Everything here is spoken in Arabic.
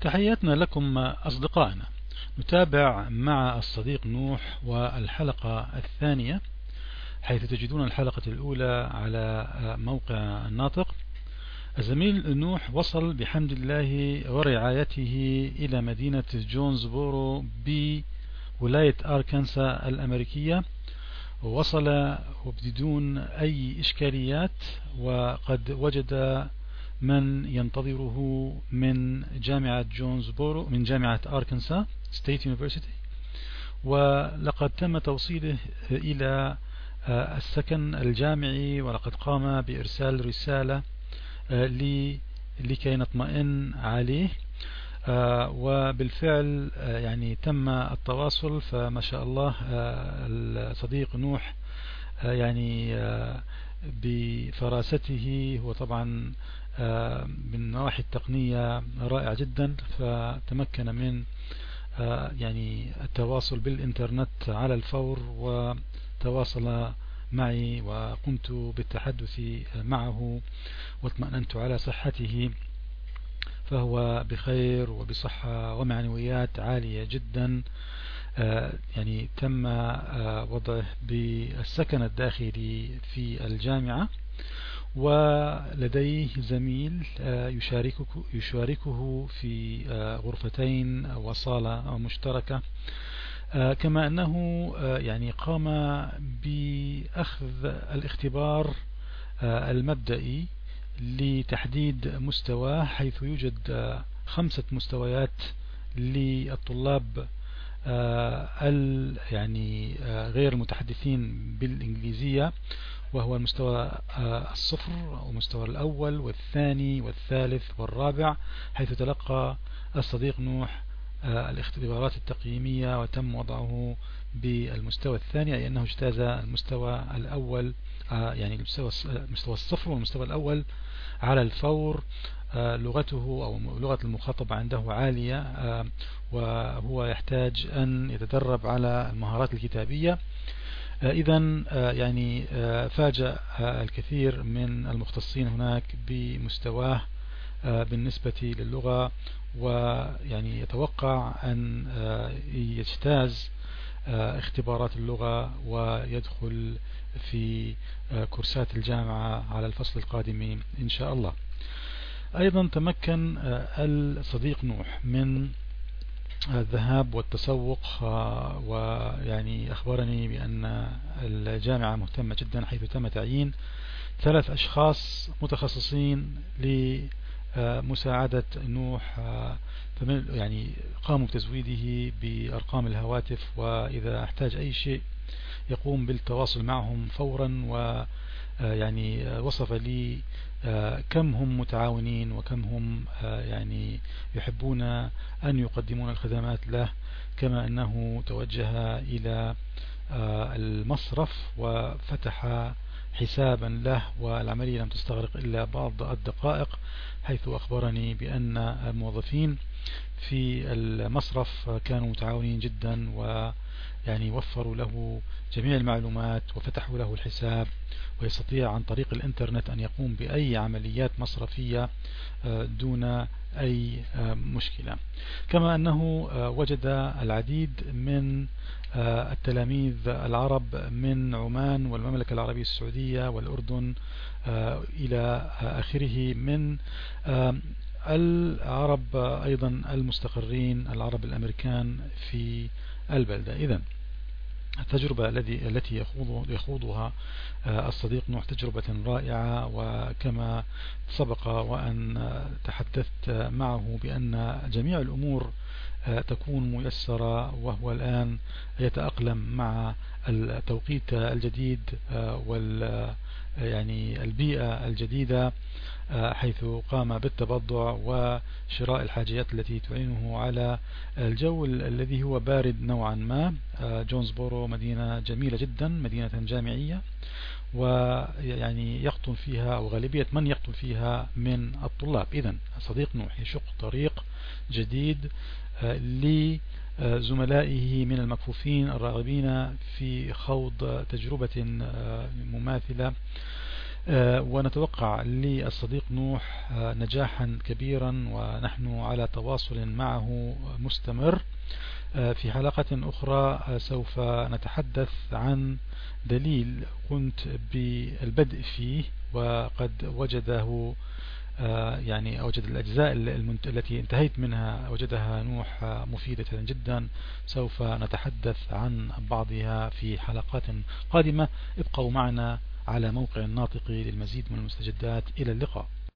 تحياتنا لكم أصدقائنا. نتابع مع الصديق نوح والحلقة الثانية، حيث تجدون الحلقة الأولى على موقع الناطق. الزميل نوح وصل بحمد الله ورعايته إلى مدينة جونسبورو بولاية أركنسا الأمريكية، ووصل بدون أي إشكاليات، وقد وجد من ينتظره من جامعة جونسبورو، من جامعة أركنسا ستيت يونيفرسيتي، ولقد تم توصيله إلى السكن الجامعي، ولقد قام بإرسال رسالة لكي نطمئن عليه، وبالفعل يعني تم التواصل. فما شاء الله الصديق نوح يعني بفراسته هو طبعا من النواحي التقنية رائع جدا، فتمكن من يعني التواصل بالإنترنت على الفور، وتواصل معي وقمت بالتحدث معه واطمأننت على صحته، فهو بخير وبصحة ومعنويات عالية جدا. يعني تم وضعه بالسكن الداخلي في الجامعة، ولديه زميل يشاركه في غرفتين وصالة مشتركة، كما أنه يعني قام بأخذ الاختبار المبدئي لتحديد مستواه، حيث يوجد 5 مستويات للطلاب يعني غير المتحدثين بالإنجليزية، وهو المستوى الصفر، والمستوى الأول والثاني والثالث والرابع، حيث تلقى الصديق نوح الاختبارات التقييمية وتم وضعه بالمستوى الثاني، أي أنه اجتاز المستوى الأول، يعني المستوى الصفر والمستوى الأول على الفور. لغته أو لغة المخاطبة عنده عالية، وهو يحتاج أن يتدرب على المهارات الكتابية. إذا يعني فاجأ الكثير من المختصين هناك بمستواه بالنسبة للغة، ويعني يتوقع أن يجتاز اختبارات اللغة ويدخل في كورسات الجامعة على الفصل القادم إن شاء الله. أيضا تمكن الصديق نوح من الذهاب والتسوق، ويعني أخبرني بأن الجامعة مهتمة جدا، حيث تم تعيين 3 أشخاص متخصصين لمساعدة نوح، يعني قاموا بتزويده بأرقام الهواتف، وإذا احتاج أي شيء يقوم بالتواصل معهم فورا. ويعني وصف لي كم هم متعاونين وكم هم يعني يحبون أن يقدمون الخدمات له، كما أنه توجه إلى المصرف وفتح حسابا له، والعملية لم تستغرق إلا بعض الدقائق، حيث أخبرني بأن الموظفين في المصرف كانوا متعاونين جدا، ويعني وفروا له جميع المعلومات وفتحوا له الحساب، ويستطيع عن طريق الإنترنت أن يقوم بأي عمليات مصرفية دون أي مشكلة. كما أنه وجد العديد من التلاميذ العرب من عمان والمملكة العربية السعودية والأردن إلى آخره من العرب أيضا المستقرين، العرب الأمريكان في البلدة. إذن التجربة التي يخوضها الصديق نوح تجربة رائعة، وكما سبق وأن تحدثت معه بأن جميع الأمور تكون ميسرة، وهو الآن يتأقلم مع التوقيت الجديد يعني البيئة الجديدة، حيث قام بالتبضع وشراء الحاجيات التي تعينه على الجو الذي هو بارد نوعا ما. جونسبورو مدينة جميلة جدا، مدينة جامعية، ويعني يقطن فيها أو غالبية من يقطن فيها من الطلاب. إذن صديق نوح يشق طريق جديد لزملائه من المكفوفين الراغبين في خوض تجربة مماثلة ونتوقع للصديق نوح نجاحا كبيرا، ونحن على تواصل معه مستمر. في حلقة أخرى سوف نتحدث عن دليل قمت بالبدء فيه وقد وجده، يعني وجد الأجزاء التي انتهيت منها وجدها نوح مفيدة جدا. سوف نتحدث عن بعضها في حلقات قادمة. ابقوا معنا على موقع الناطق للمزيد من المستجدات. إلى اللقاء.